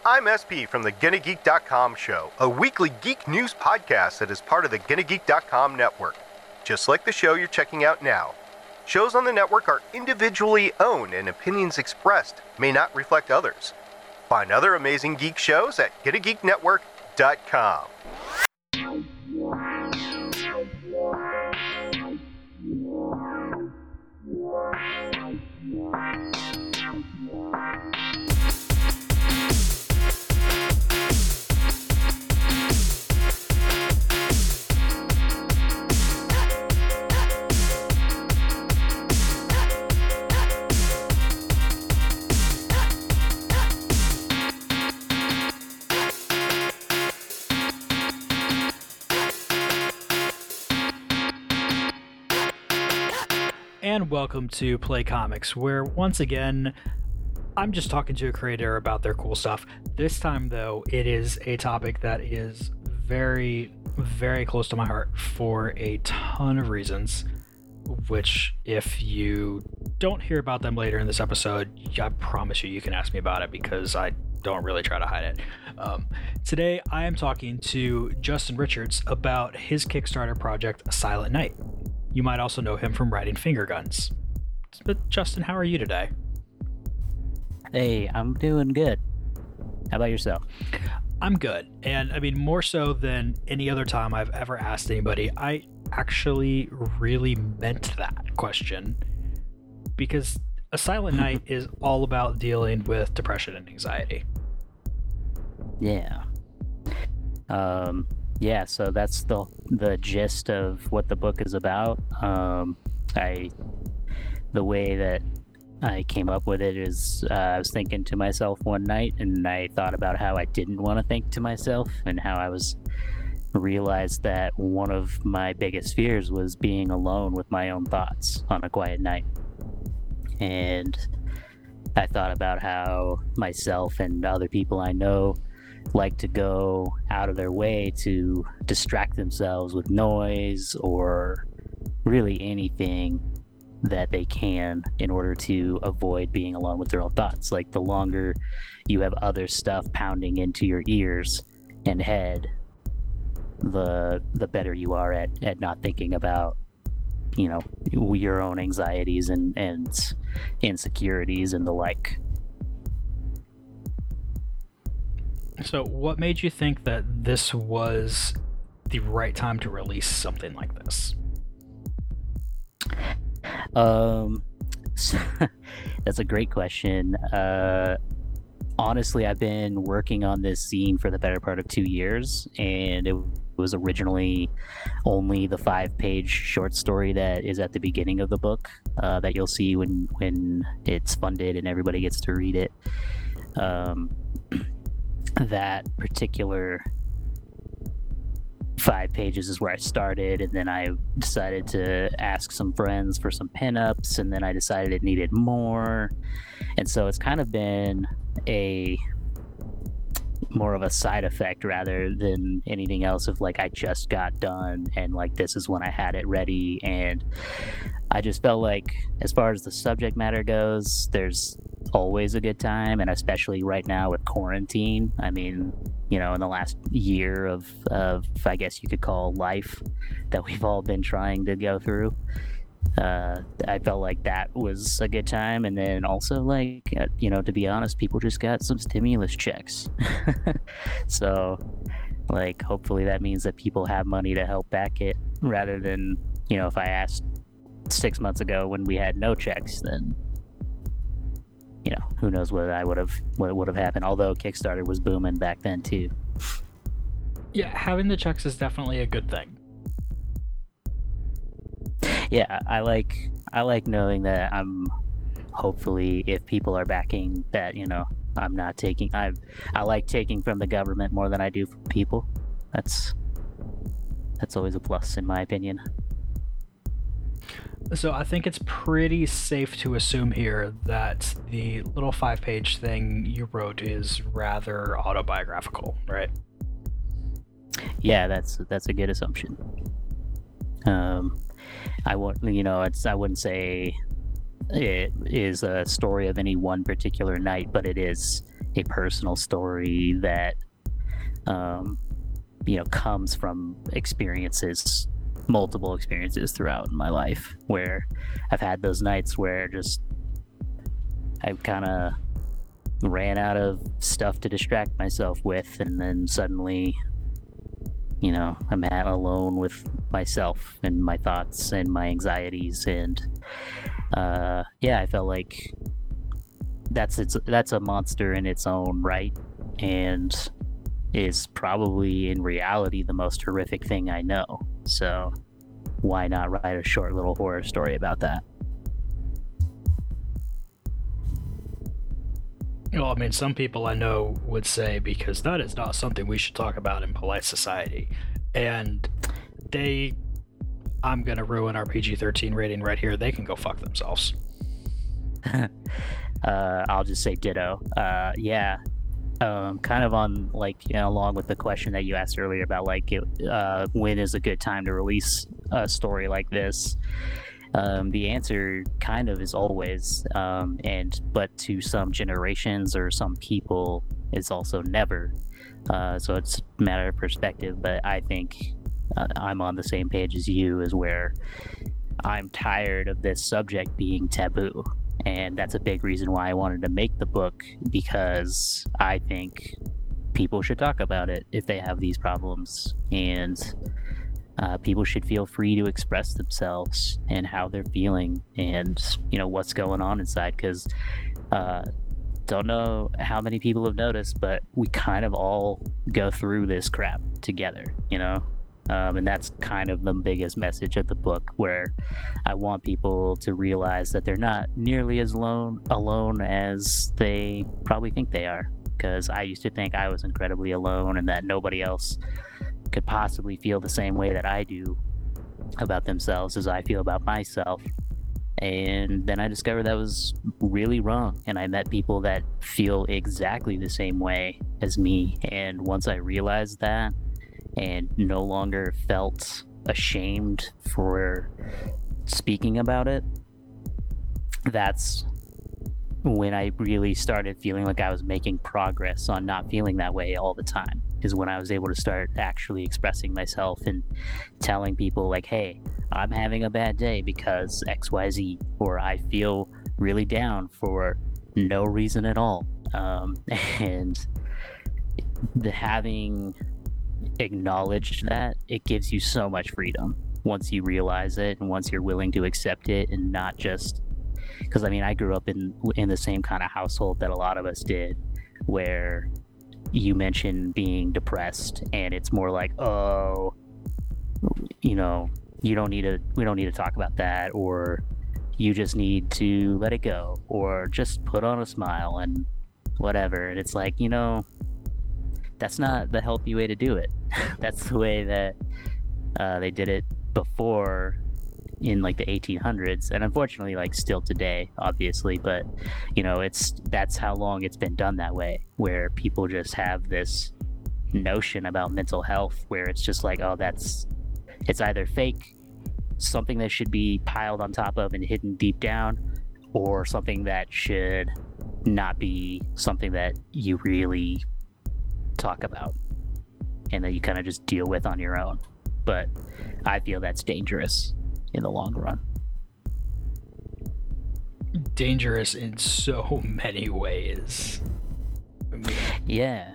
I'm SP from the GonnaGeek.com show, a weekly geek news podcast that is part of the GonnaGeek.com network. Just like the show you're checking out now. Shows on the network are individually owned and opinions expressed may not reflect others. Find other amazing geek shows at GonnaGeekNetwork.com. And welcome to Play Comics, where once again, I'm just talking to a creator about their cool stuff. This time, though, it is a topic that is very, very close to my heart for a ton of reasons, which if you don't hear about them later in this episode, I promise you can ask me about it because I don't really try to hide it. Today, I am talking to Justin Richards about his Kickstarter project, Silent Night. You might also know him from writing Finger Guns. But Justin, how are you today? Hey, I'm doing good. How about yourself? I'm good. And I mean, more so than any other time I've ever asked anybody, I actually really meant that question. Because A Silent Night is all about dealing with depression and anxiety. Yeah. Yeah, so that's the gist of what the book is about. The way that I came up with it is I was thinking to myself one night, and I thought about how I didn't want to think to myself, and how I realized that one of my biggest fears was being alone with my own thoughts on a quiet night. And I thought about how myself and other people I know like to go out of their way to distract themselves with noise or really anything that they can in order to avoid being alone with their own thoughts. Like, the longer you have other stuff pounding into your ears and head, the better you are at not thinking about, you know, your own anxieties and insecurities and the like. So what made you think that this was the right time to release something like this? That's a great question. Honestly, I've been working on this scene for the better part of 2 years, and it was originally only the 5-page short story that is at the beginning of the book that you'll see when it's funded and everybody gets to read it. That particular 5 pages is where I started, and then I decided to ask some friends for some pinups, and then I decided it needed more, and so it's kind of been more of a side effect rather than anything else of like, I just got done and like this is when I had it ready. And I just felt like, as far as the subject matter goes, there's always a good time, and especially right now with quarantine. I mean, you know, in the last year of I guess you could call life that we've all been trying to go through, I felt like that was a good time. And then also, like, you know, to be honest, people just got some stimulus checks. So, like, hopefully that means that people have money to help back it, rather than, you know, if I asked 6 months ago when we had no checks, then, you know, who knows what would have happened. Although Kickstarter was booming back then too. Yeah, having the checks is definitely a good thing. Yeah, I like knowing that I'm, hopefully, if people are backing that, you know, I'm not taking, I like taking from the government more than I do from people. That's always a plus, in my opinion. So I think it's pretty safe to assume here that the little 5-page thing you wrote is rather autobiographical, right? Yeah, that's a good assumption. I wouldn't say it is a story of any one particular night, but it is a personal story that comes from multiple experiences throughout my life, where I've had those nights where just I kind of ran out of stuff to distract myself with, and then suddenly I'm alone with myself and my thoughts and my anxieties, and I felt like that's a monster in its own right, and is probably in reality the most horrific thing I know. So why not write a short little horror story about that? Well, I mean, some people I know would say, because that is not something we should talk about in polite society. And I'm going to ruin our PG-13 rating right here. They can go fuck themselves. I'll just say ditto. Kind of on, along with the question that you asked earlier about, when is a good time to release a story like this? The answer kind of is always, but to some generations or some people, it's also never. So it's a matter of perspective, but I think I'm on the same page as you, is where I'm tired of this subject being taboo. And that's a big reason why I wanted to make the book, because I think people should talk about it if they have these problems, and people should feel free to express themselves and how they're feeling and what's going on inside, because don't know how many people have noticed, but we kind of all go through this crap together, and that's kind of the biggest message of the book, where I want people to realize that they're not nearly as alone as they probably think they are, because I used to think I was incredibly alone and that nobody else could possibly feel the same way that I do about themselves as I feel about myself. And then I discovered that was really wrong, and I met people that feel exactly the same way as me. And once I realized that and no longer felt ashamed for speaking about it, that's when I really started feeling like I was making progress on not feeling that way all the time, is when I was able to start actually expressing myself and telling people, like, hey, I'm having a bad day because XYZ, or I feel really down for no reason at all. And having acknowledged that, it gives you so much freedom once you realize it and once you're willing to accept it, and not just because I grew up in the same kind of household that a lot of us did, where you mention being depressed and it's more like, oh, we don't need to talk about that, or you just need to let it go, or just put on a smile and whatever. And it's like, that's not the healthy way to do it. That's the way that they did it before, in the 1800s, and unfortunately still today, obviously, but that's how long it's been done that way, where people just have this notion about mental health where it's just like, oh, it's either fake, something that should be piled on top of and hidden deep down, or something that should not be something that you really talk about and that you kind of just deal with on your own. But I feel that's dangerous in the long run. Dangerous in so many ways. Yeah.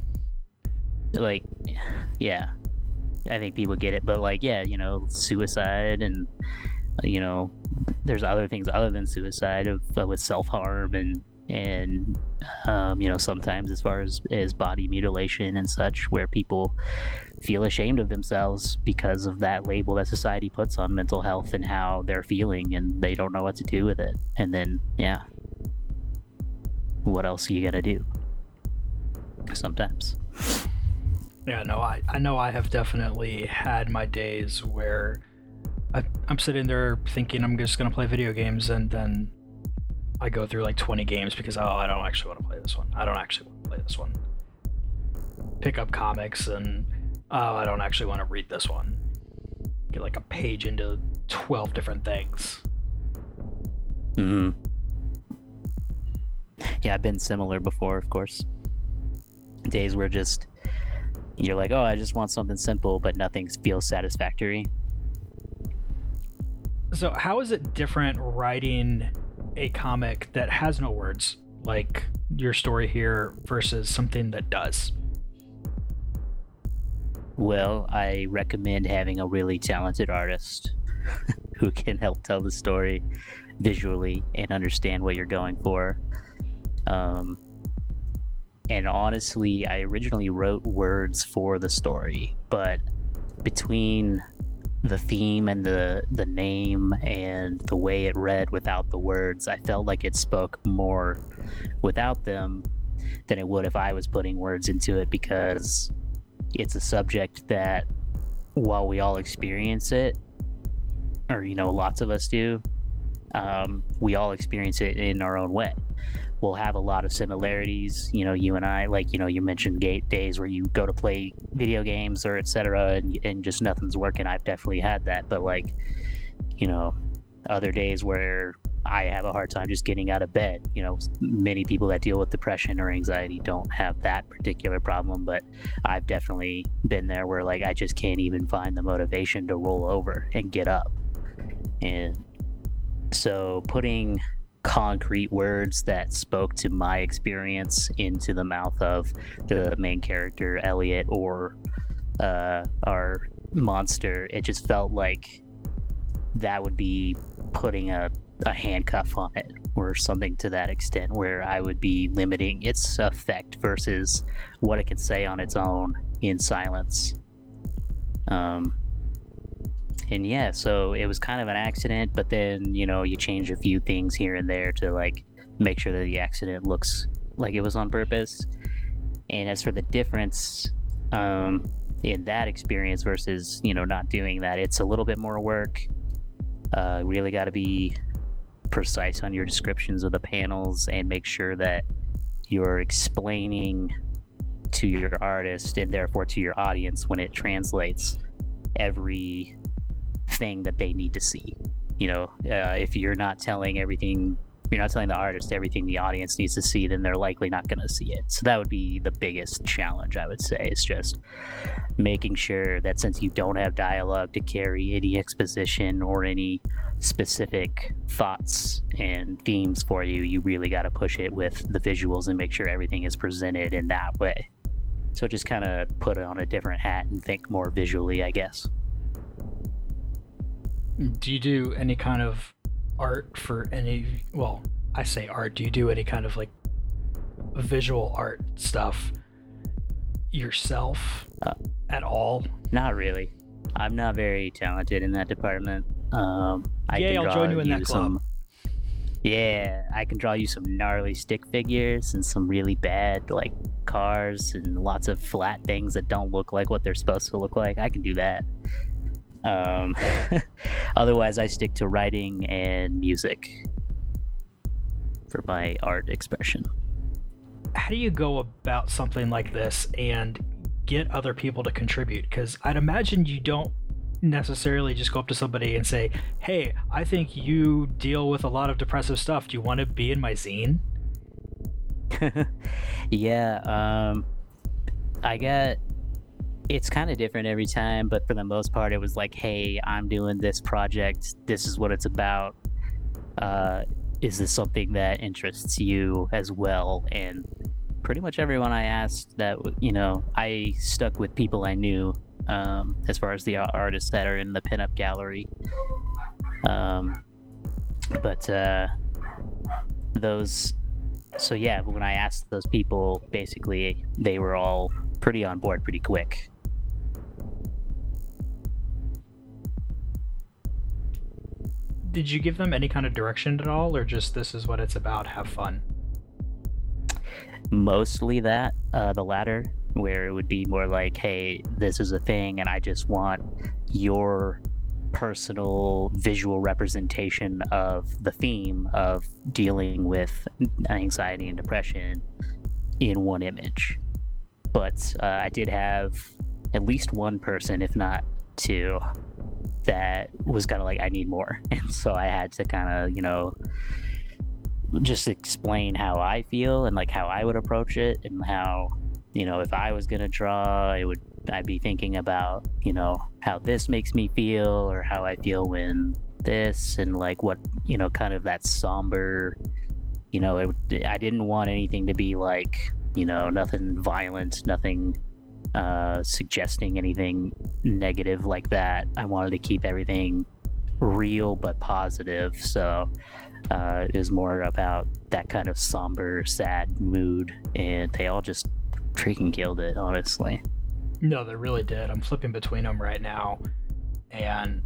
I think people get it, but suicide and there's other things other than suicide with self-harm and sometimes as far as body mutilation and such, where people feel ashamed of themselves because of that label that society puts on mental health and how they're feeling, and they don't know what to do with it. And then what else are you gonna do sometimes? Yeah, no, I know I have definitely had my days where I'm sitting there thinking I'm just going to play video games, and then I go through 20 games because, I don't actually want to play this one. I don't actually want to play this one. Pick up comics and, I don't actually want to read this one. Get a page into 12 different things. Mm-hmm. Yeah, I've been similar before, of course. Days where just you're like, oh, I just want something simple, but nothing feels satisfactory. So how is it different writing a comic that has no words, like your story here, versus something that does? Well, I recommend having a really talented artist who can help tell the story visually and understand what you're going for. And honestly, I originally wrote words for the story, but between the theme and the name and the way it read without the words, I felt like it spoke more without them than it would if I was putting words into it, because it's a subject that, while we all experience it, or lots of us do, we all experience it in our own way. We'll have a lot of similarities, you and I, like, you mentioned days where you go to play video games or etc. and just nothing's working. I've definitely had that, but like, other days where I have a hard time just getting out of bed. Many people that deal with depression or anxiety don't have that particular problem, but I've definitely been there where like I just can't even find the motivation to roll over and get up. And so putting concrete words that spoke to my experience into the mouth of the main character, Elliot, or our monster, it just felt like that would be putting a handcuff on it or something to that extent, where I would be limiting its effect versus what it can say on its own in silence. And yeah, so it was kind of an accident, but then, you change a few things here and there to like make sure that the accident looks like it was on purpose. And as for the difference in that experience versus, not doing that, it's a little bit more work. Really got to be precise on your descriptions of the panels and make sure that you're explaining to your artist and therefore to your audience when it translates every thing that they need to see. If you're not telling the artist everything the audience needs to see, then they're likely not going to see it. So that would be the biggest challenge, I would say, is just making sure that since you don't have dialogue to carry any exposition or any specific thoughts and themes for you, you really got to push it with the visuals and make sure everything is presented in that way. So just kind of put on a different hat and think more visually, I guess. Do you do any kind of art for any, well, I say art, do you do any kind of like visual art stuff yourself at all? Not really. I'm not very talented in that department. I'll join you in that club. I can draw you some gnarly stick figures and some really bad like cars and lots of flat things that don't look like what they're supposed to look like. I can do that. Otherwise I stick to writing and music for my art expression. How do you go about something like this and get other people to contribute? Because I'd imagine you don't necessarily just go up to somebody and say, hey, I think you deal with a lot of depressive stuff. Do you want to be in my zine? It's kind of different every time, but for the most part, it was like, hey, I'm doing this project. This is what it's about. Is this something that interests you as well? And pretty much everyone I asked that, I stuck with people I knew, as far as the artists that are in the pinup gallery. When I asked those people, basically, they were all pretty on board pretty quick. Did you give them any kind of direction at all, or just this is what it's about, have fun? Mostly that, the latter, where it would be more like, hey, this is a thing and I just want your personal visual representation of the theme of dealing with anxiety and depression in one image. But I did have at least one person, if not two, that was kind of like, I need more. And so I had to kind of, just explain how I feel and like how I would approach it, and how, you know, if I was gonna draw, I'd be thinking about, you know, how this makes me feel, or how I feel when this, and like what, you know, kind of that somber, you know, I didn't want anything to be like, you know, nothing violent, nothing suggesting anything negative like that. I wanted to keep everything real but positive, so it was more about that kind of somber, sad mood, and they all just freaking killed it, honestly. No, they really did. I'm flipping between them right now, and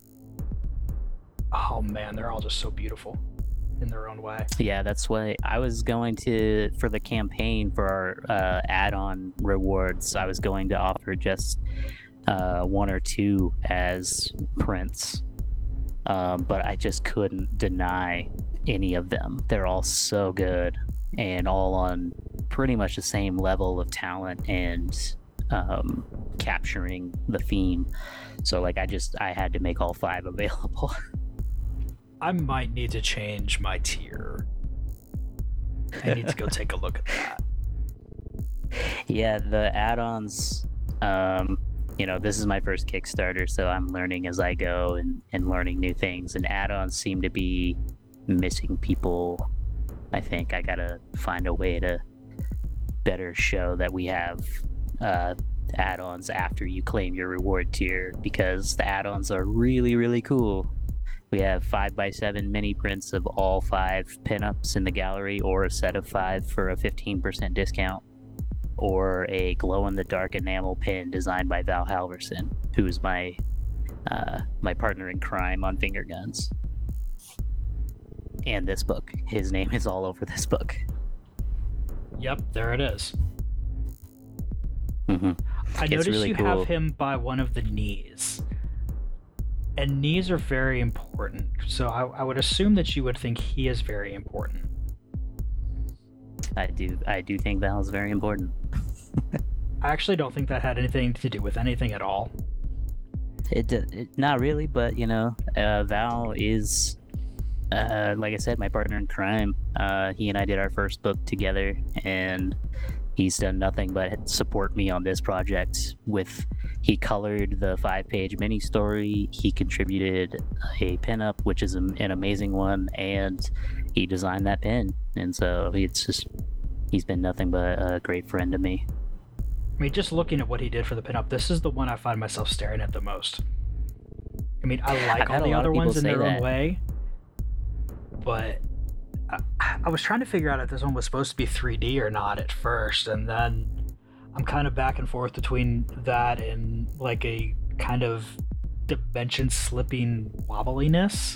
oh man, they're all just so beautiful in their own way. Yeah, that's why I was going to, for the campaign for our add-on rewards, I was going to offer just 1 or 2 as prints, but I just couldn't deny any of them. They're all so good and all on pretty much the same level of talent and capturing the theme. So like I had to make all 5 available. I might need to change my tier. I need to go take a look at that. Yeah, the add-ons, you know, this is my first Kickstarter, so I'm learning as I go and learning new things, and add-ons seem to be missing people. I think I gotta find a way to better show that we have add-ons after you claim your reward tier, because the add-ons are really, really cool. We have 5x7 mini prints of all 5 pinups in the gallery, or a set of 5 for a 15% discount, or a glow-in-the-dark enamel pin designed by Val Halverson, who is my partner in crime on Finger Guns. And this book. His name is all over this book. Yep, there it is. Mm-hmm. I noticed really you cool. have him by one of the knees. And knees are very important, so I would assume that you would think he is very important. I do think Val is very important. I actually don't think that had anything to do with anything at all. It not really, but you know, Val is, like I said, my partner in crime. He and I did our first book together, and he's done nothing but support me on this project. He colored the 5-page mini story, he contributed a pinup, which is an amazing one, and he designed that pin. And so he's been nothing but a great friend to me. I mean, just looking at what he did for the pinup, this is the one I find myself staring at the most. I mean, I like all the other ones in their own way, but I was trying to figure out if this one was supposed to be 3D or not at first, and then I'm kind of back and forth between that and like a kind of dimension slipping wobbliness.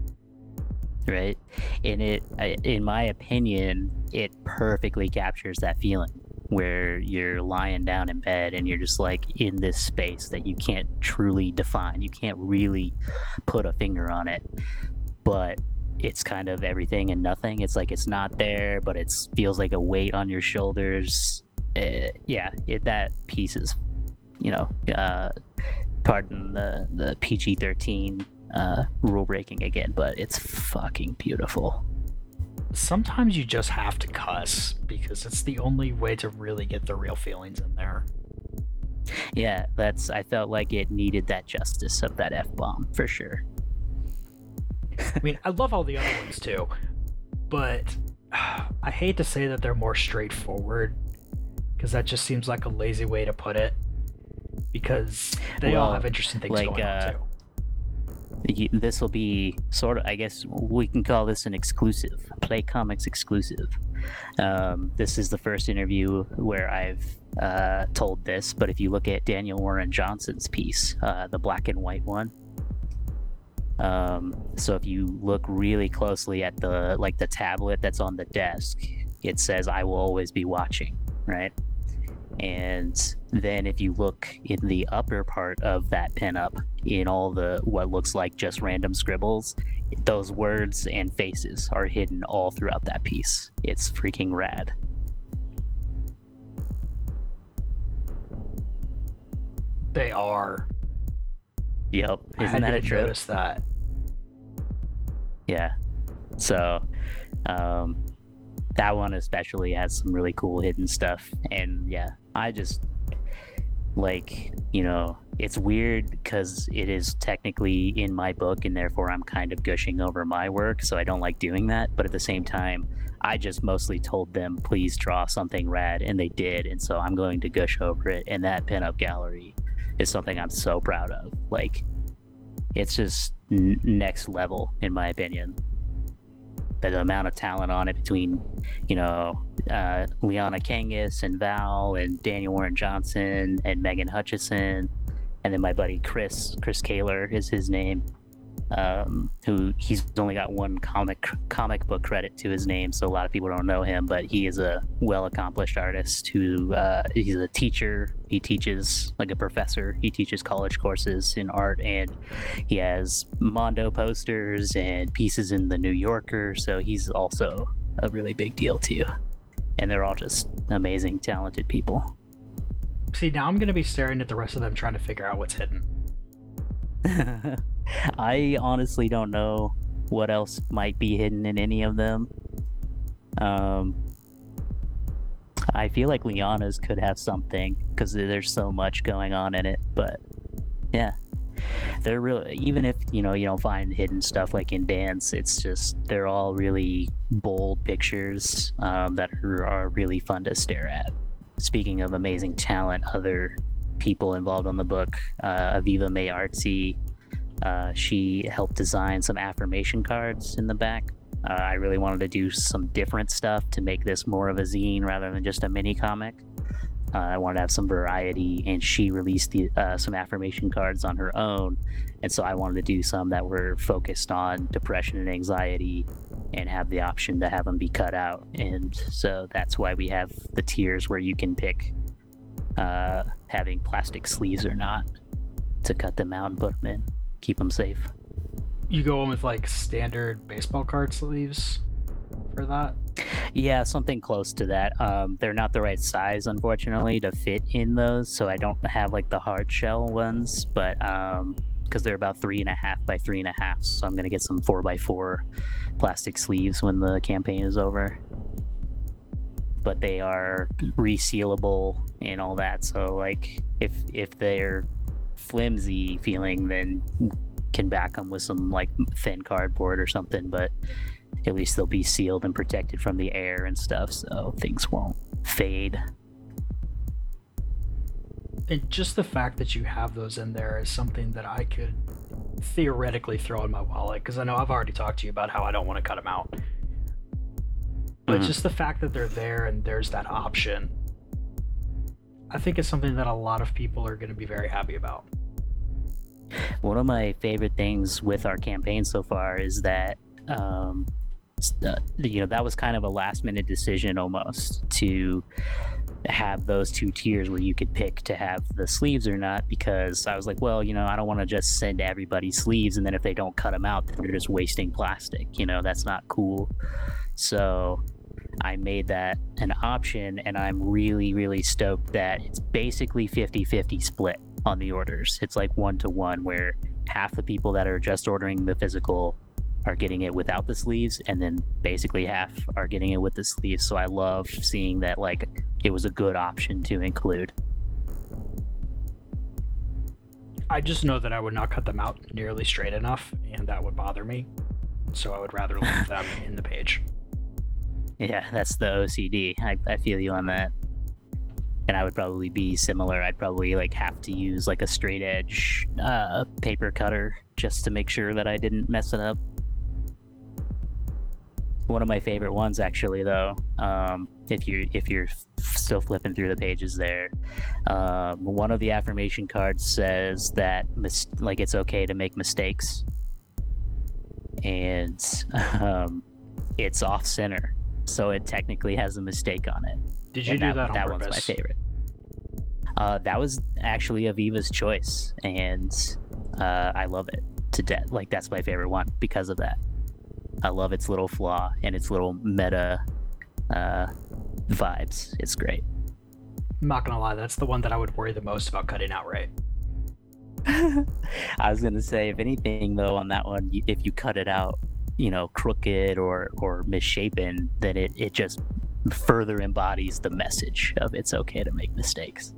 Right, and in my opinion, it perfectly captures that feeling where you're lying down in bed and you're just like in this space that you can't truly define. You can't really put a finger on it, but it's kind of everything and nothing. It's like it's not there, but it feels like a weight on your shoulders. That piece is, you know, pardon the PG-13 rule breaking again, but it's fucking beautiful. Sometimes you just have to cuss because it's the only way to really get the real feelings in there. Yeah, I felt like it needed that justice of that F-bomb for sure. I mean, I love all the other ones too, but I hate to say that they're more straightforward, because that just seems like a lazy way to put it, because they all have interesting things going on too. This will be sort of, I guess we can call this an exclusive, Play Comics exclusive. This is the first interview where I've told this, but if you look at Daniel Warren Johnson's piece, the black and white one, so if you look really closely at the tablet that's on the desk, it says "I will always be watching," right? And then if you look in the upper part of that pinup, in all the what looks like just random scribbles, those words and faces are hidden all throughout that piece. It's freaking rad. They are. Yep. Isn't that a trip? Notice that. Yeah. So That one especially has some really cool hidden stuff, and yeah, I just like, it's weird because it is technically in my book and therefore I'm kind of gushing over my work, so I don't like doing that. But at the same time, I just mostly told them, please draw something rad, and they did, and so I'm going to gush over it. And that pinup gallery is something I'm so proud of. Like, it's just next level, in my opinion. The amount of talent on it between, Liana Kangas and Val and Daniel Warren Johnson and Megan Hutchison, and then my buddy Chris Kaler is his name, who he's only got one comic book credit to his name, so a lot of people don't know him, but he is a well-accomplished artist who he's a teacher. He teaches, like a professor. He teaches college courses in art, and he has Mondo posters and pieces in the New Yorker, so he's also a really big deal too. And they're all just amazing, talented people. See, now I'm going to be staring at the rest of them trying to figure out what's hidden. I honestly don't know what else might be hidden in any of them. I feel like Liana's could have something because there's so much going on in it, but yeah, they're really, even if you don't find hidden stuff like in Dance, it's just they're all really bold pictures that are really fun to stare at. Speaking of amazing talent, other people involved on the book, Aviva May Artsy, she helped design some affirmation cards in the back. I really wanted to do some different stuff to make this more of a zine rather than just a mini comic. I wanted to have some variety, and she released some affirmation cards on her own, and so I wanted to do some that were focused on depression and anxiety and have the option to have them be cut out. And so that's why we have the tiers where you can pick having plastic sleeves or not to cut them out and put them in, keep them safe. You go in with like standard baseball card sleeves for that? Yeah, something close to that. They're not the right size, unfortunately, to fit in those, so I don't have like the hard shell ones, but because they're about 3.5 by 3.5, so I'm gonna get some 4x4 plastic sleeves when the campaign is over. But they are resealable and all that, so like if they're flimsy feeling, then can back them with some like thin cardboard or something, but at least they'll be sealed and protected from the air and stuff, so things won't fade. And just the fact that you have those in there is something that I could theoretically throw in my wallet, because I know I've already talked to you about how I don't want to cut them out. But just the fact that they're there and there's that option, I think it's something that a lot of people are going to be very happy about. One of my favorite things with our campaign so far is that that was kind of a last minute decision almost to have those two tiers where you could pick to have the sleeves or not, because I was like, well, I don't want to just send everybody sleeves and then if they don't cut them out, they're just wasting plastic. That's not cool. So I made that an option, and I'm really, really stoked that it's basically 50-50 split on the orders. It's like 1-to-1, where half the people that are just ordering the physical are getting it without the sleeves, and then basically half are getting it with the sleeves. So I love seeing that, like, it was a good option to include. I just know that I would not cut them out nearly straight enough, and that would bother me. So I would rather leave them in the page. Yeah, that's the OCD. I feel you on that. And I would probably be similar. I'd probably have to use a straight edge paper cutter just to make sure that I didn't mess it up. One of my favorite ones, actually, though, if you're still flipping through the pages there, one of the affirmation cards says that it's okay to make mistakes, and it's off center, so it technically has a mistake on it. Did you do that on that purpose? One's my favorite. That was actually Aviva's choice, and I love it to death. That's my favorite one because of that. I love its little flaw and its little meta vibes. It's great. I'm not gonna lie, that's the one that I would worry the most about cutting out, right? I was gonna say, if anything, though, on that one, if you cut it out, crooked or misshapen, then it just further embodies the message of it's okay to make mistakes.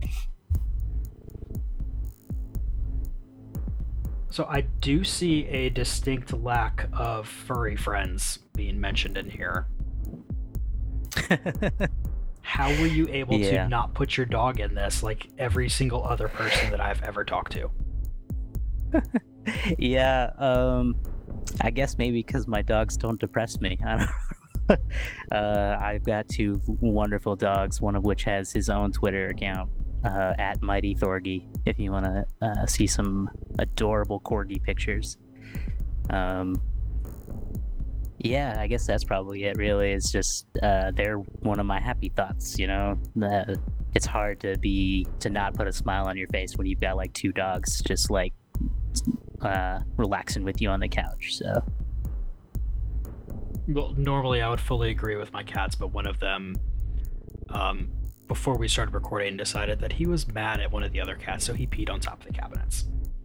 So I do see a distinct lack of furry friends being mentioned in here. How were you able to not put your dog in this like every single other person that I've ever talked to? I guess maybe because my dogs don't depress me. I don't know. I've got two wonderful dogs, one of which has his own Twitter account, at Mighty Thorgy, if you want to see some adorable corgi pictures. I guess that's probably it, really. It's just they're one of my happy thoughts, it's hard to not put a smile on your face when you've got like two dogs just like relaxing with you on the couch. So well, normally I would fully agree with my cats, but one of them before we started recording decided that he was mad at one of the other cats, so he peed on top of the cabinets.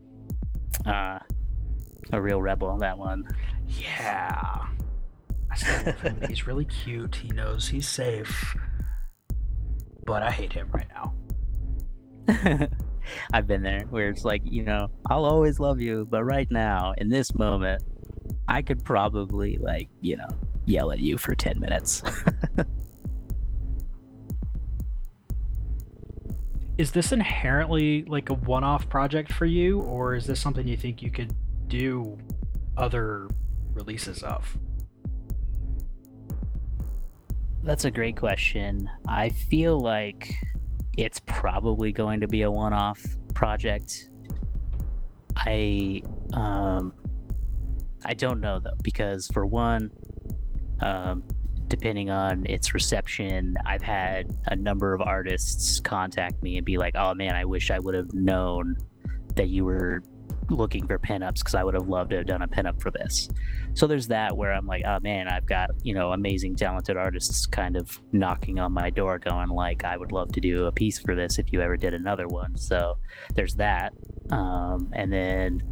A real rebel, that one. Yeah, I still love him. He's really cute. He knows he's safe, but I hate him right now. I've been there where it's like, I'll always love you, but right now, in this moment, I could probably, yell at you for 10 minutes. Is this inherently like a one-off project for you, or is this something you think you could do other releases of? That's a great question. I feel like it's probably going to be a one-off project. I don't know though, because for one, depending on its reception, I've had a number of artists contact me and be like, oh man, I wish I would have known that you were looking for pinups, because I would have loved to have done a pinup for this. So there's that where I'm like, oh man, I've got, amazing talented artists kind of knocking on my door going like, I would love to do a piece for this if you ever did another one. So there's that. And then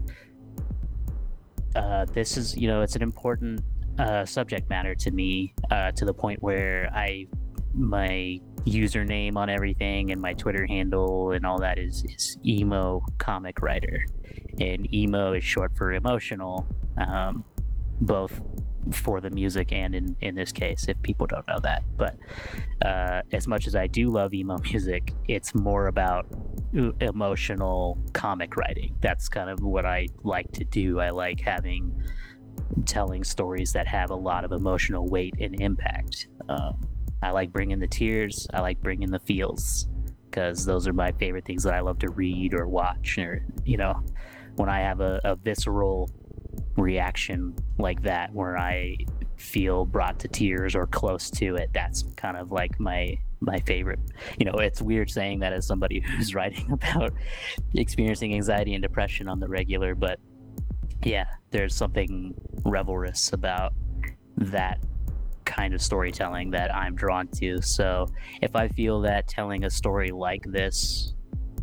this is, it's an important subject matter to me, to the point where my username on everything and my Twitter handle and all that is emo comic writer, and emo is short for emotional, both for the music and in this case, if people don't know that. But as much as I do love emo music, it's more about emotional comic writing. That's kind of what I like to do. I like telling stories that have a lot of emotional weight and impact. I like bringing the tears. I like bringing the feels, because those are my favorite things that I love to read or watch. Or when I have a visceral reaction like that, where I feel brought to tears or close to it, that's kind of like my favorite. It's weird saying that as somebody who's writing about experiencing anxiety and depression on the regular, but yeah, there's something revelrous about that kind of storytelling that I'm drawn to. So if I feel that telling a story like this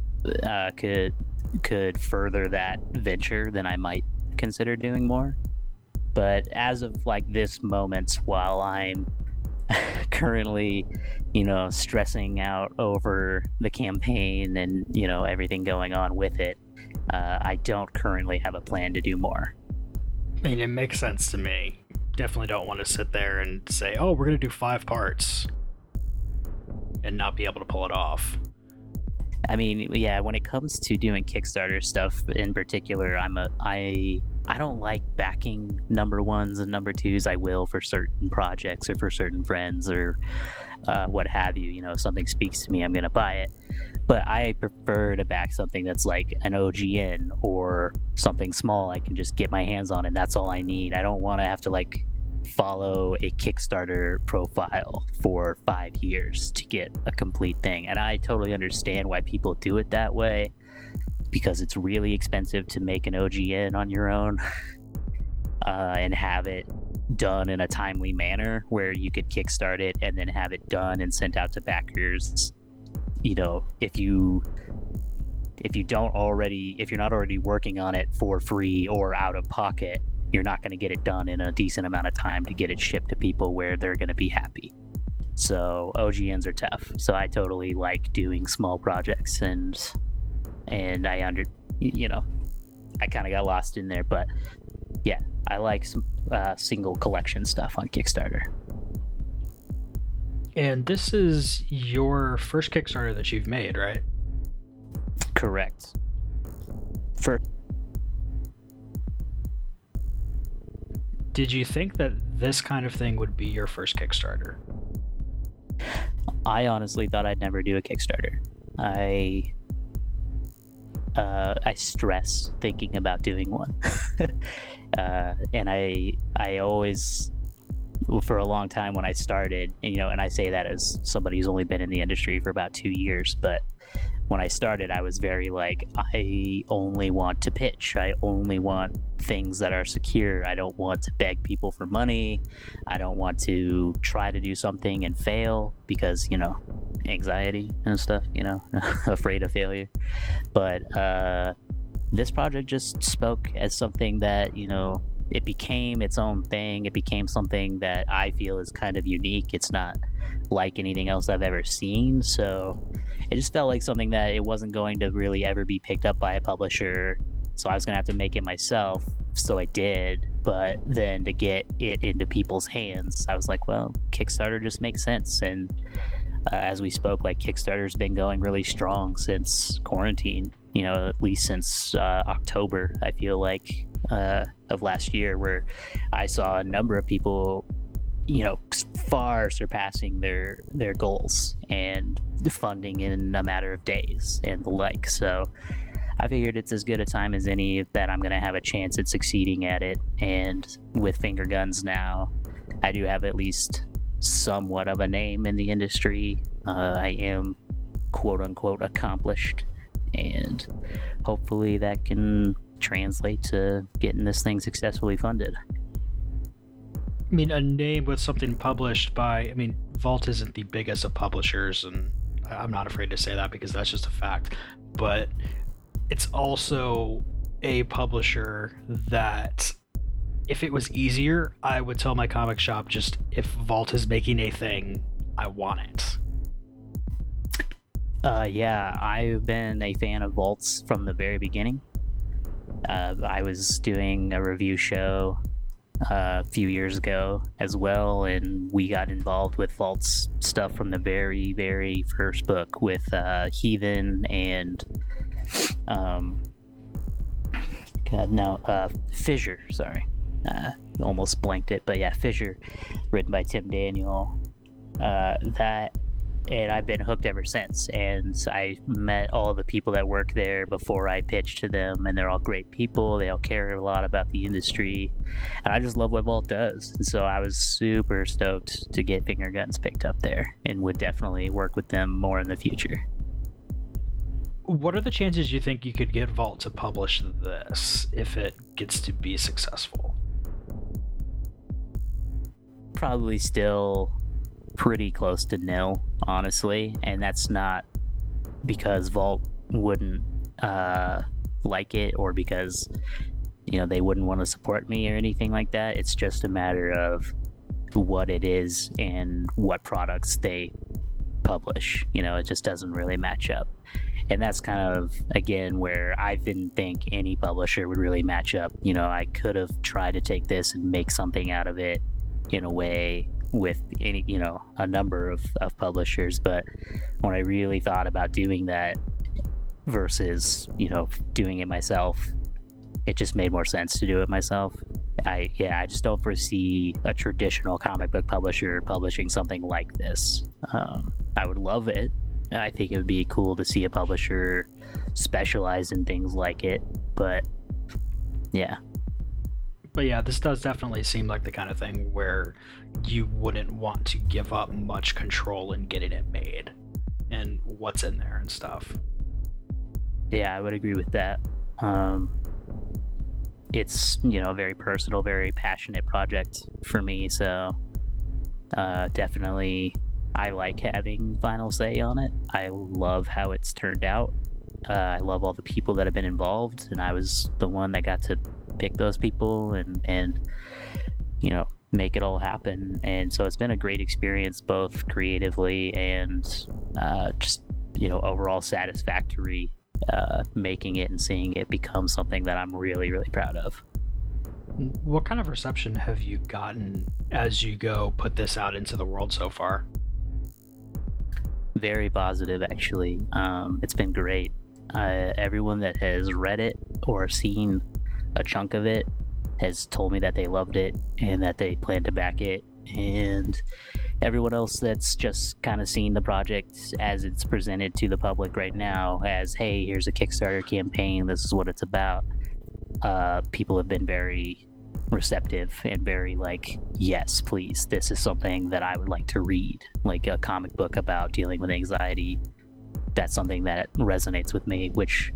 could further that venture, then I might consider doing more. But as of like this moment, while I'm currently stressing out over the campaign and everything going on with it, I don't currently have a plan to do more. I mean, it makes sense to me. Definitely don't want to sit there and say, oh, we're going to do 5 parts and not be able to pull it off. I mean, yeah, when it comes to doing Kickstarter stuff in particular, I don't like backing number 1s and number 2s. I will for certain projects or for certain friends or what have you. If something speaks to me, I'm going to buy it. But I prefer to back something that's like an OGN or something small I can just get my hands on, and that's all I need. I don't want to have to like follow a Kickstarter profile for 5 years to get a complete thing. And I totally understand why people do it that way, because it's really expensive to make an OGN on your own and have it done in a timely manner where you could kickstart it and then have it done and sent out to backers. If you're not already working on it for free or out of pocket, you're not going to get it done in a decent amount of time to get it shipped to people where they're going to be happy. So OGNs are tough. So I totally like doing small projects, and I I kind of got lost in there, but yeah, I like some single collection stuff on Kickstarter. And this is your first Kickstarter that you've made, right? Correct. Did you think that this kind of thing would be your first Kickstarter? I honestly thought I'd never do a Kickstarter. I stress thinking about doing one. And I always, for a long time when I started, and I say that as somebody who's only been in the industry for about 2 years, but when I started, I was very like, I only want to pitch. I only want things that are secure. I don't want to beg people for money. I don't want to try to do something and fail because, anxiety and stuff, afraid of failure. But this project just spoke as something that, it became its own thing. It became something that I feel is kind of unique. It's not like anything else I've ever seen. So it just felt like something that it wasn't going to really ever be picked up by a publisher. So I was going to have to make it myself. So I did. But then to get it into people's hands, I was like, well, Kickstarter just makes sense. And as we spoke, like Kickstarter's been going really strong since quarantine, at least since October, I feel like, of last year, where I saw a number of people, far surpassing their goals and funding in a matter of days and the like. So I figured it's as good a time as any that I'm going to have a chance at succeeding at it. And with Finger Guns now, I do have at least somewhat of a name in the industry. I am quote unquote accomplished, and hopefully that can translate to getting this thing successfully funded. I mean, a name with something published by, Vault isn't the biggest of publishers, and I'm not afraid to say that because that's just a fact, but it's also a publisher that, if it was easier, I would tell my comic shop, just if Vault is making a thing, I want it. Yeah, I've been a fan of Vault's from the very beginning. I was doing a review show a few years ago as well, and we got involved with Vault's stuff from the very, very first book with Heathen and Fissure, sorry. Almost blanked it, but yeah, Fissure, written by Tim Daniel. And I've been hooked ever since. And I met all the people that work there before I pitched to them, and they're all great people. They all care a lot about the industry, and I just love what Vault does. And so I was super stoked to get Finger Guns picked up there, and would definitely work with them more in the future. What are the chances you think you could get Vault to publish this if it gets to be successful? Probably still pretty close to nil, honestly, and that's not because Vault wouldn't like it or because they wouldn't want to support me or anything like that. It's just a matter of what it is and what products they publish. It just doesn't really match up, and that's kind of again where I didn't think any publisher would really match up. I could have tried to take this and make something out of it in a way with any a number of publishers, but when I really thought about doing that versus doing it myself, it just made more sense to do it myself. I just don't foresee a traditional comic book publisher publishing something like this. I would love it. I think it would be cool to see a publisher specialize in things like it, but yeah. But yeah, this does definitely seem like the kind of thing where you wouldn't want to give up much control in getting it made and what's in there and stuff. Yeah, I would agree with that. It's, a very personal, very passionate project for me, so definitely I like having final say on it. I love how it's turned out, I love all the people that have been involved, and I was the one that got to pick those people and make it all happen. And so it's been a great experience, both creatively and just overall satisfactory, making it and seeing it become something that I'm really, really proud of. What kind of reception have you gotten as you go put this out into the world so far? Very positive, actually. It's been great. Everyone that has read it or seen a chunk of it has told me that they loved it and that they plan to back it. And everyone else that's just kind of seen the project as it's presented to the public right now as, hey, here's a Kickstarter campaign, this is what it's about. People have been very receptive and very like, yes, please, this is something that I would like to read, like a comic book about dealing with anxiety. That's something that resonates with me, which,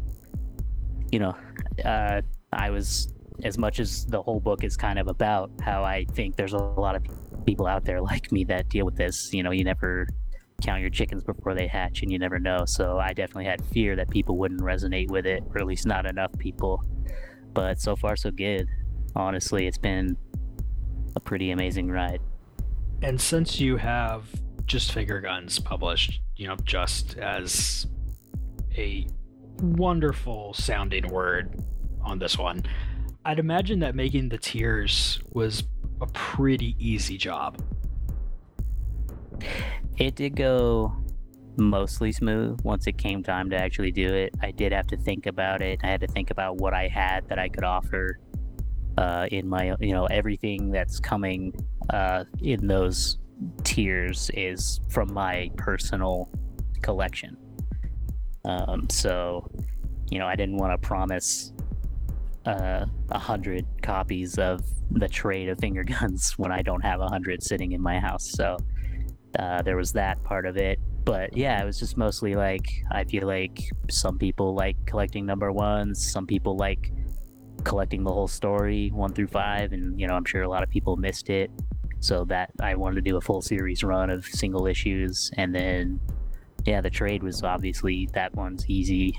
I was, as much as the whole book is kind of about how I think there's a lot of people out there like me that deal with this, you never count your chickens before they hatch and you never know. So I definitely had fear that people wouldn't resonate with it, or at least not enough people. But so far so good. Honestly, it's been a pretty amazing ride. And since you have Just Finger Guns published, just as a wonderful sounding word on this one, I'd imagine that making the tiers was a pretty easy job. It did go mostly smooth once it came time to actually do it. I did have to think about it. I had to think about what I had that I could offer in my, everything that's coming in those tiers is from my personal collection. So, I didn't want to promise 100 copies of the trade of Finger Guns when I don't have 100 sitting in my house. So there was that part of it. But yeah, it was just mostly like, I feel like some people like collecting number ones, some people like collecting the whole story 1 through 5, and I'm sure a lot of people missed it. So that I wanted to do a full series run of single issues, and then the trade was obviously, that one's easy.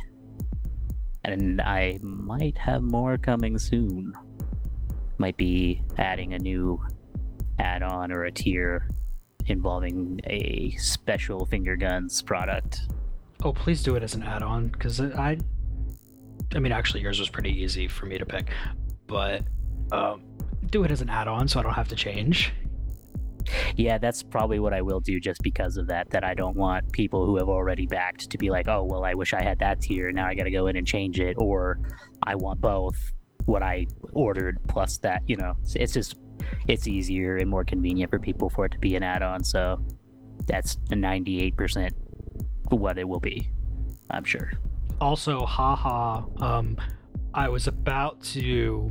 And I might have more coming soon. Might be adding a new add-on or a tier involving a special Finger Guns product. Oh, please do it as an add-on, because I mean, actually, yours was pretty easy for me to pick, but do it as an add-on so I don't have to change. Yeah, that's probably what I will do, just because of that I don't want people who have already backed to be like, oh, well, I wish I had that tier, now I gotta go in and change it, or I want both what I ordered plus that, it's easier and more convenient for people for it to be an add-on. So that's 98% what it will be, I'm sure. Also, haha, I was about to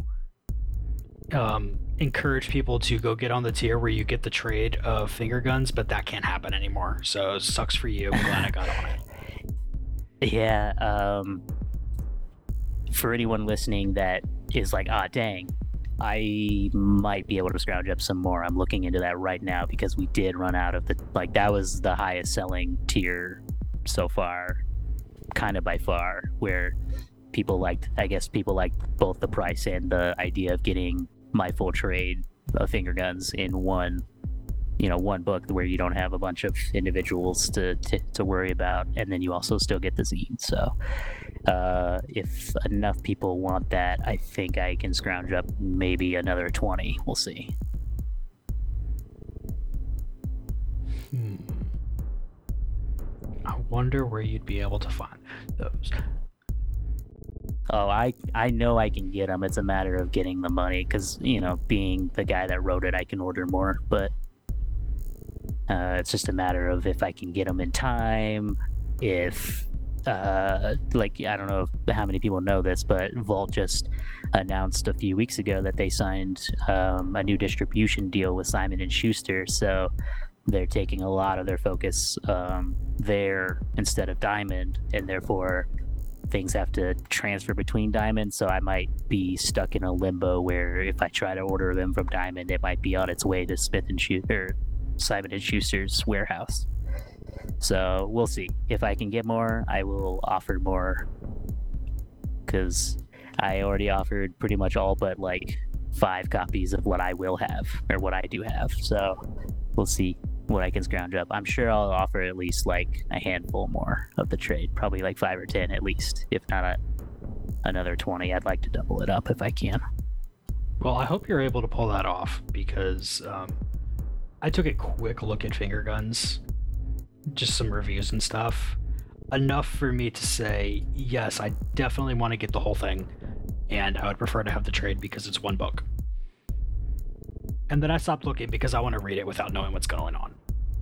encourage people to go get on the tier where you get the trade of Finger Guns, but that can't happen anymore. So it sucks for you. I'm glad I got on it. Yeah, for anyone listening that is like, dang, I might be able to scrounge up some more. I'm looking into that right now, because we did run out of that was the highest selling tier so far, kind of by far, where people liked both the price and the idea of getting my full trade of Finger Guns in one book, where you don't have a bunch of individuals to worry about, and then you also still get the zine. So if enough people want that, I think I can scrounge up maybe another 20. We'll see. I wonder where you'd be able to find those. Oh, I know I can get them. It's a matter of getting the money, because, being the guy that wrote it, I can order more, but it's just a matter of if I can get them in time, if, I don't know how many people know this, but Vault just announced a few weeks ago that they signed a new distribution deal with Simon & Schuster, so they're taking a lot of their focus there instead of Diamond, and therefore things have to transfer between Diamond. So I might be stuck in a limbo where if I try to order them from Diamond, it might be on its way to Simon & Schuster's warehouse. So we'll see. If I can get more, I will offer more, because I already offered pretty much all but like 5 copies of what I will have, or what I do have. So we'll see what I can scrounge up. I'm sure I'll offer at least like a handful more of the trade, probably like 5 or 10 at least, if not another 20. I'd like to double it up if I can. Well, I hope you're able to pull that off, because I took a quick look at Finger Guns, just some reviews and stuff. Enough for me to say, yes, I definitely want to get the whole thing, and I would prefer to have the trade because it's one book. And then I stopped looking because I want to read it without knowing what's going on.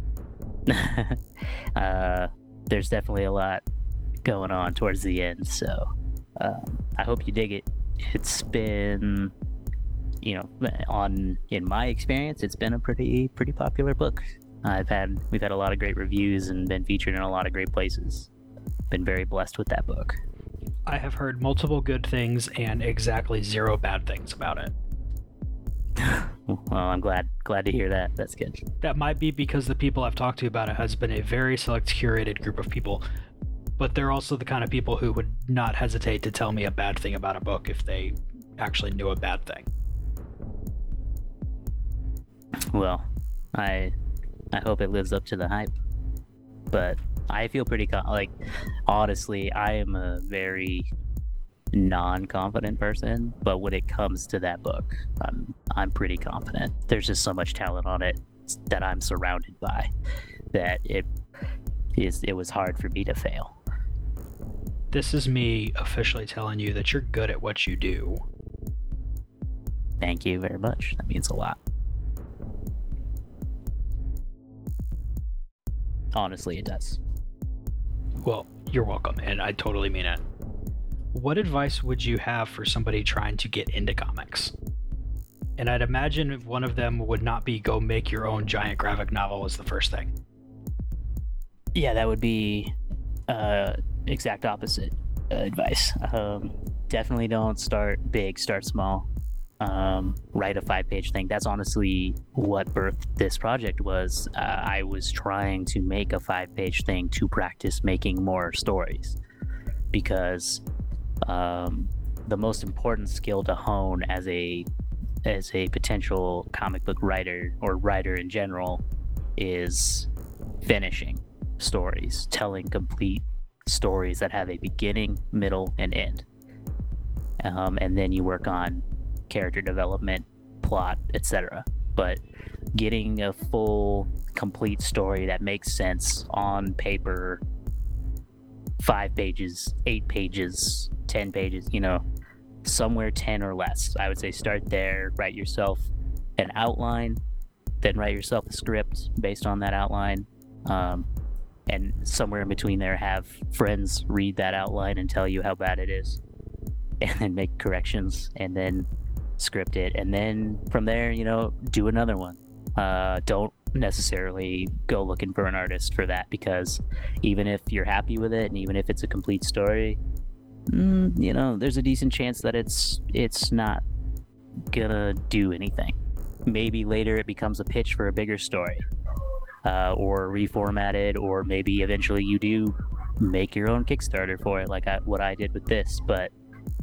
There's definitely a lot going on towards the end, so I hope you dig it. It's been, in my experience, it's been a pretty popular book. We've had a lot of great reviews and been featured in a lot of great places. Been very blessed with that book. I have heard multiple good things and exactly 0 bad things about it. Well, I'm glad to hear that. That's good. That might be because the people I've talked to about it has been a very select, curated group of people, but they're also the kind of people who would not hesitate to tell me a bad thing about a book if they actually knew a bad thing. Well, I hope it lives up to the hype, but I feel pretty honestly, I am a very non-confident person, but when it comes to that book, I'm pretty confident. There's just so much talent on it that I'm surrounded by that it was hard for me to fail. This is me officially telling you that you're good at what you do. Thank you very much. That means a lot. Honestly, it does. Well, you're welcome, and I totally mean it. What advice would you have for somebody trying to get into comics? And I'd imagine one of them would not be go make your own giant graphic novel as the first thing. Yeah, that would be exact opposite advice. Definitely don't start big, start small. Write a 5-page thing. That's honestly what birthed this project was. I was trying to make a 5-page thing to practice making more stories, because the most important skill to hone as a potential comic book writer, or writer in general, is finishing stories, telling complete stories that have a beginning, middle, and end. And then you work on character development, plot, etc. But getting a full, complete story that makes sense on paper, 5 pages, 8 pages, 10 pages, somewhere 10 or less. I would say start there, write yourself an outline, then write yourself a script based on that outline, and somewhere in between there have friends read that outline and tell you how bad it is, and then make corrections, and then script it, and then from there, do another one. Don't necessarily go looking for an artist for that, because even if you're happy with it and even if it's a complete story, there's a decent chance that it's not gonna do anything. Maybe later it becomes a pitch for a bigger story, or reformatted, or maybe eventually you do make your own Kickstarter for it, like what I did with this. But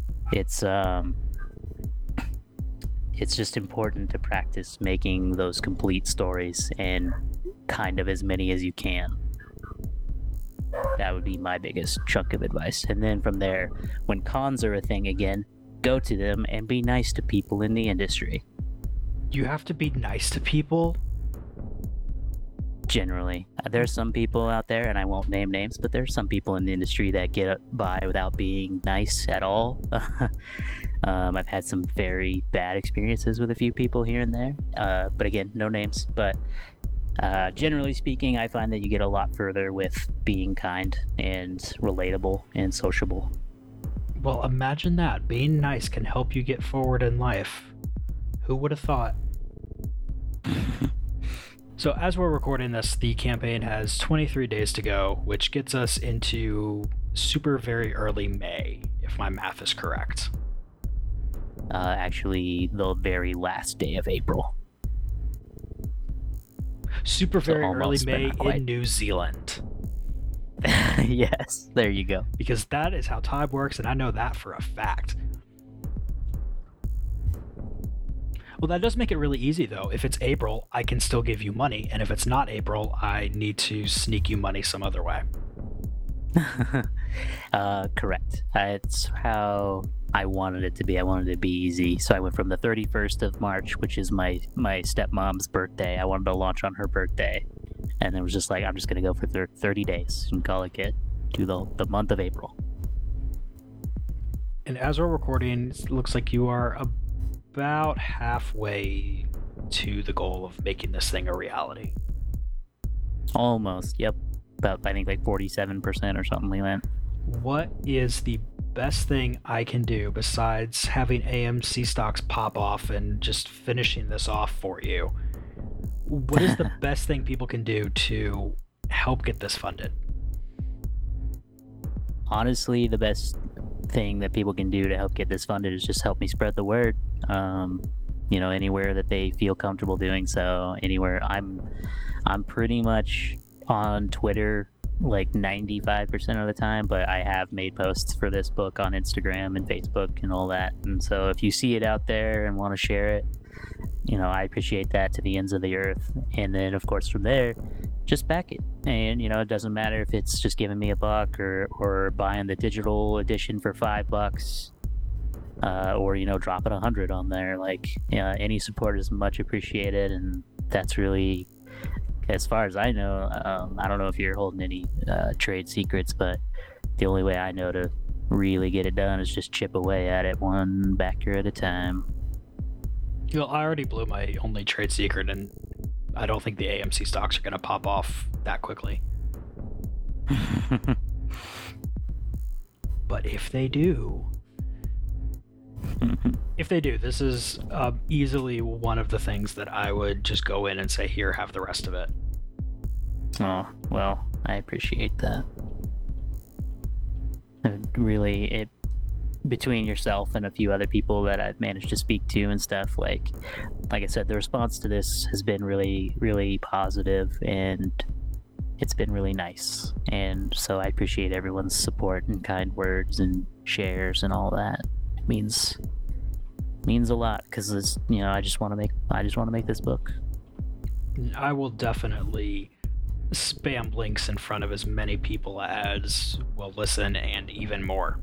it's just important to practice making those complete stories, and kind of as many as you can. That would be my biggest chunk of advice. And then from there, when cons are a thing again, go to them and be nice to people in the industry. You have to be nice to people? Generally. There's some people out there, and I won't name names, but there's some people in the industry that get by without being nice at all. I've had some very bad experiences with a few people here and there, but again, no names. But generally speaking, I find that you get a lot further with being kind and relatable and sociable. Well, imagine that. Being nice can help you get forward in life. Who would have thought? So as we're recording this, the campaign has 23 days to go, which gets us into super very early May, if my math is correct. Actually, the very last day of April. Super very early almost, but May not quite. in New Zealand. Yes, there you go. Because that is how time works, and I know that for a fact. Well, that does make it really easy, though. If it's April, I can still give you money, and if it's not April, I need to sneak you money some other way. Correct. It's how I wanted it to be. I wanted it to be easy. So I went from the 31st of March, which is my stepmom's birthday. I wanted to launch on her birthday. And it was just like, I'm just going to go for 30 days and call it good. Do the month of April. And as we're recording, it looks like you are about halfway to the goal of making this thing a reality. Almost, yep. About, I think, like 47% or something like that. What is the best thing I can do besides having AMC stocks pop off and just finishing this off for you? What is the best thing people can do to help get this funded? Honestly, the best thing that people can do to help get this funded is just help me spread the word. Anywhere that they feel comfortable doing so. Anywhere. I'm pretty much on Twitter like 95% of the time, but I have made posts for this book on Instagram and Facebook and all that. And so if you see it out there and want to share it, I appreciate that to the ends of the earth. And then, of course, from there, just back it. And, it doesn't matter if it's just giving me $1 or buying the digital edition for $5, or, dropping 100 on there. Like, any support is much appreciated. And that's really, as far as I know, I don't know if you're holding any trade secrets, but the only way I know to really get it done is just chip away at it one backer at a time. I already blew my only trade secret, and I don't think the AMC stocks are going to pop off that quickly. But if they do, this is easily one of the things that I would just go in and say, here, have the rest of it. Oh, well, I appreciate that. Really, between yourself and a few other people that I've managed to speak to and stuff, like I said, the response to this has been really, really positive, and it's been really nice. And so I appreciate everyone's support and kind words and shares and all that. It means a lot, because I just want to make this book. I will definitely spam links in front of as many people as will listen, and even more.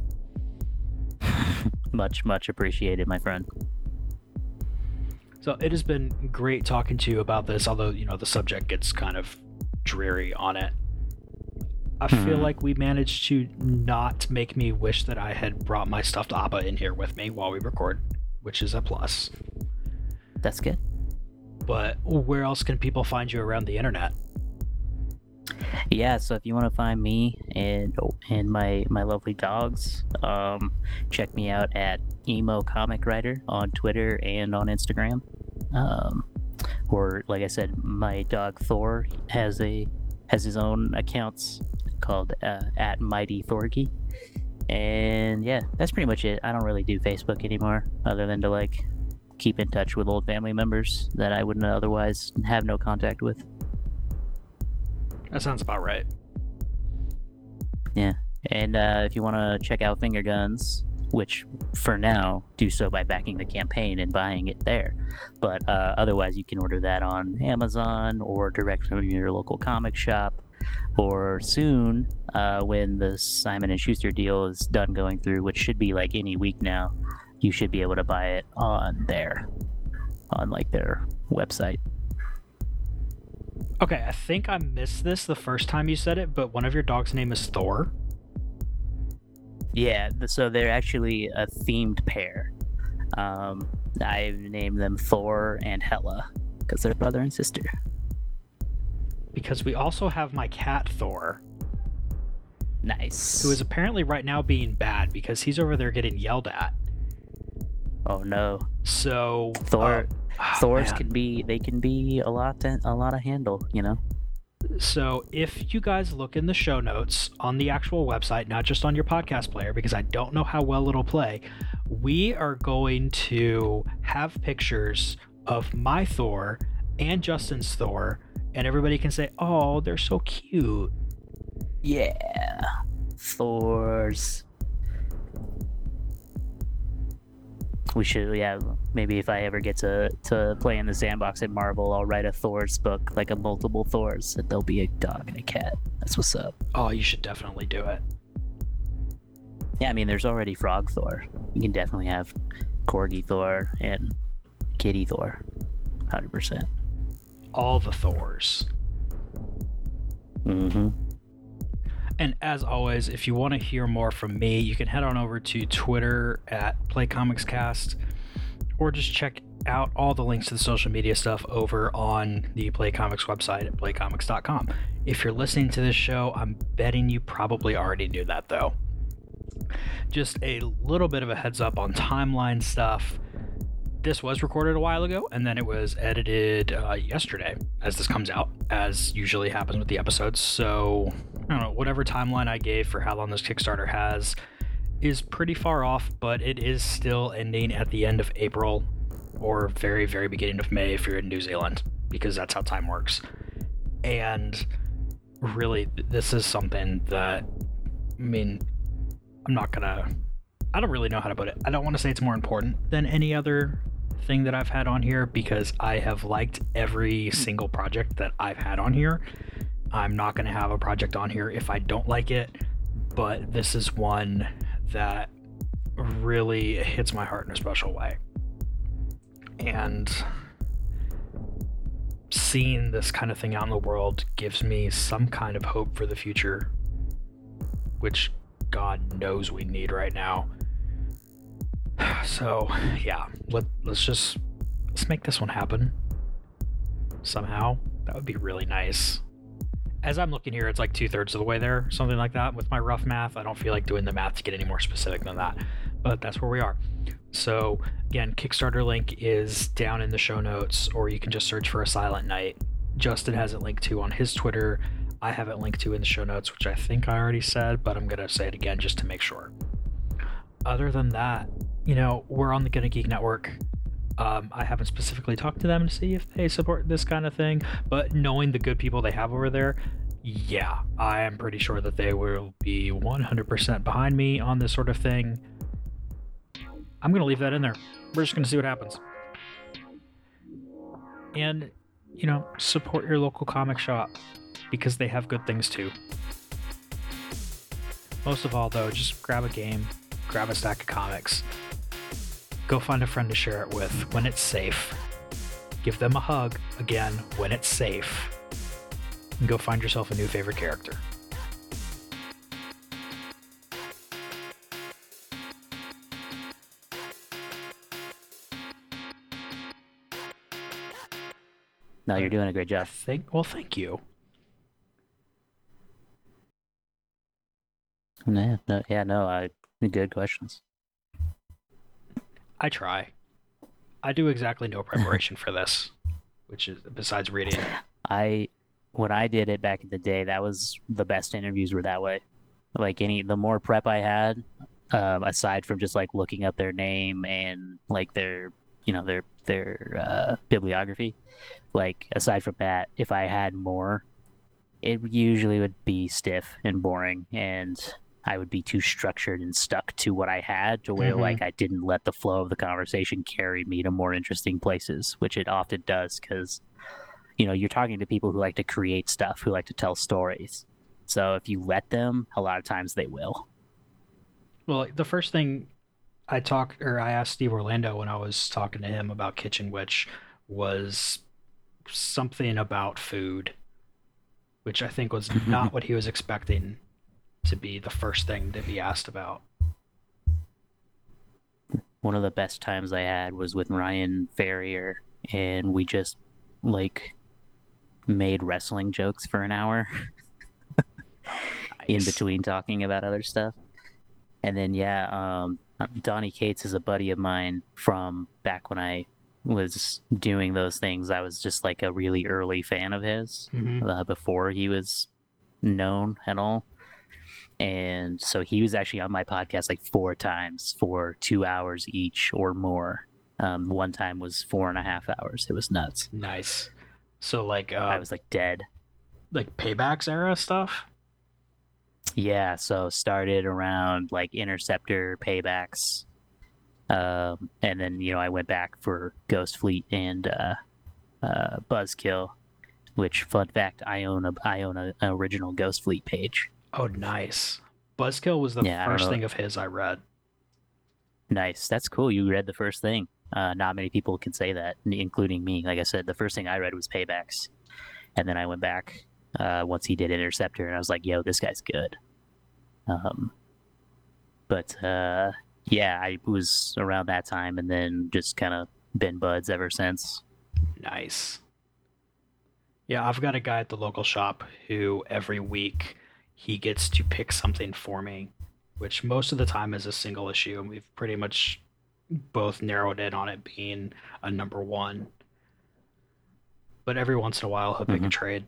Much appreciated, my friend. So it has been great talking to you about this, although the subject gets kind of dreary on it. I feel like we managed to not make me wish that I had brought my stuffed Appa in here with me while we record, which is a plus. That's good. But where else can people find you around the internet? Yeah, so if you want to find me and my lovely dogs, check me out at Emo Comic Writer on Twitter and on Instagram. Or like I said, my dog Thor has his own accounts called at Mighty Thorgy. And yeah, that's pretty much it. I don't really do Facebook anymore, other than to keep in touch with old family members that I wouldn't otherwise have no contact with. That sounds about right. Yeah, and if you want to check out Finger Guns, which for now, do so by backing the campaign and buying it there. But otherwise, you can order that on Amazon or direct from your local comic shop. Or soon, when the Simon & Schuster deal is done going through, which should be any week now, you should be able to buy it on their website. Okay, I think I missed this the first time you said it, but one of your dogs' name is Thor? Yeah, so they're actually a themed pair. I've named them Thor and Hela, because they're brother and sister. Because we also have my cat, Thor. Nice. Who is apparently right now being bad, because he's over there getting yelled at. Oh no. So... Thors can be a lot to handle, So if you guys look in the show notes on the actual website, not just on your podcast player, because I don't know how well it'll play, we are going to have pictures of my Thor and Justin's Thor and everybody can say, "Oh, they're so cute." Yeah. Thors. We should, yeah, maybe if I ever get to play in the sandbox at Marvel, I'll write a Thors book, like a multiple Thors, and there'll be a dog and a cat. That's what's up. Oh, you should definitely do it. Yeah, I mean, there's already Frog Thor. You can definitely have Corgi Thor and Kitty Thor. 100%. All the Thors. Mm-hmm. And as always, if you want to hear more from me, you can head on over to Twitter at PlayComicsCast, or just check out all the links to the social media stuff over on the Play Comics website at playcomics.com. If you're listening to this show, I'm betting you probably already knew that, though. Just a little bit of a heads up on timeline stuff. This was recorded a while ago, and then it was edited yesterday as this comes out, as usually happens with the episodes. So, I don't know, whatever timeline I gave for how long this Kickstarter has is pretty far off, but it is still ending at the end of April or very, very beginning of May if you're in New Zealand, because that's how time works. And really, this is something that, I mean, I don't really know how to put it. I don't want to say it's more important than any other thing that I've had on here, because I have liked every single project that I've had on here. I'm not going to have a project on here if I don't like it, but this is one that really hits my heart in a special way. And seeing this kind of thing out in the world gives me some kind of hope for the future, which God knows we need right now. So yeah, let's make this one happen somehow. That would be really nice. As I'm looking here, it's like 2/3 of the way there, something like that. With my rough math, I don't feel like doing the math to get any more specific than that, but that's where we are. So again, Kickstarter link is down in the show notes, or you can just search for A Silent Night. Justin has it linked to on his Twitter. I have it linked to in the show notes, which I think I already said, but I'm gonna say it again just to make sure. Other than that, you know, we're on the Gonna Geek Network. I haven't specifically talked to them to see if they support this kind of thing, but knowing the good people they have over there, yeah, I am pretty sure that they will be 100% behind me on this sort of thing. I'm going to leave that in there. We're just going to see what happens. And, you know, support your local comic shop, because they have good things too. Most of all, though, just grab a game, grab a stack of comics. Go find a friend to share it with when it's safe. Give them a hug, again, when it's safe. And go find yourself a new favorite character. No, you're doing a great job. Thank you. Good questions. I try. I do exactly no preparation for this, which is besides reading. When I did it back in the day, that was the best interviews were that way. Like the more prep I had, aside from just like looking up their name and like their bibliography, like aside from that, if I had more, it usually would be stiff and boring, and I would be too structured and stuck to what I had to where like I didn't let the flow of the conversation carry me to more interesting places, which it often does, because you know, you're talking to people who like to create stuff, who like to tell stories. So if you let them, a lot of times they will. Well, the first thing I asked Steve Orlando when I was talking to him about Kitchen Witch was something about food, which I think was not what he was expecting to be the first thing to be asked about. One of the best times I had was with Ryan Ferrier, and we just like made wrestling jokes for an hour in between talking about other stuff. And then Donnie Cates is a buddy of mine from back when I was doing those things. I was just like a really early fan of his before he was known at all. And so he was actually on my podcast like 4 times for 2 hours each or more. One time was 4.5 hours. It was nuts. Nice. So I was like dead. like Paybacks era stuff. Yeah, so started around like Interceptor paybacks, and then I went back for Ghost Fleet and Buzzkill. Which, fun fact, I own an original Ghost Fleet page. Oh, nice. Buzzkill was the first thing of his I read. Nice, that's cool. You read the first thing. Not many people can say that, including me. Like I said, the first thing I read was Paybacks, and then I went back once he did Interceptor, and I was like, "Yo, this guy's good." But yeah, I was around that time, and then just kind of been buds ever since. Nice. Yeah, I've got a guy at the local shop who every week he gets to pick something for me, which most of the time is a single issue, and we've pretty much both narrowed in on it being a number one. But every once in a while he'll pick a trade.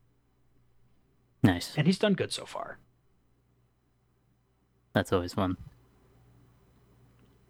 Nice. And he's done good so far. That's always fun.